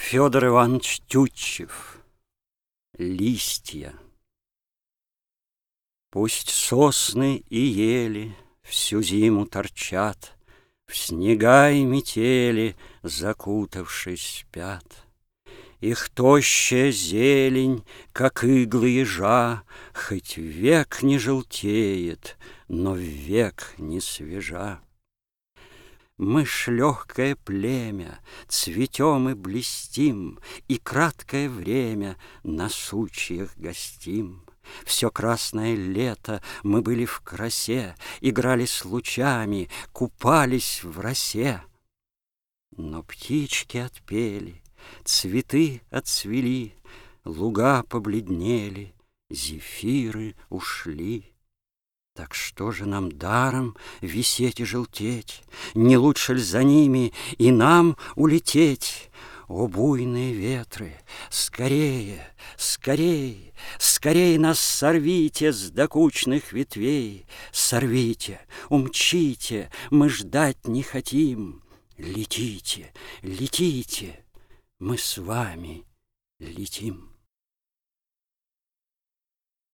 Федор Иванович Тютчев. Листья. Пусть сосны и ели всю зиму торчат, в снега и метели закутавшись спят. Их тощая зелень, как иглы ежа, хоть век не желтеет, но век не свежа. Мы ж легкое племя, цветем и блестим, и краткое время на сучьях гостим. Все красное лето мы были в красе, играли с лучами, купались в росе. Но птички отпели, цветы отцвели, луга побледнели, зефиры ушли. Так что же нам даром висеть и желтеть? Не лучше ль за ними и нам улететь? О, буйные ветры, скорее, скорей, скорей нас сорвите с докучных ветвей. Сорвите, умчите, мы ждать не хотим. Летите, летите, мы с вами летим.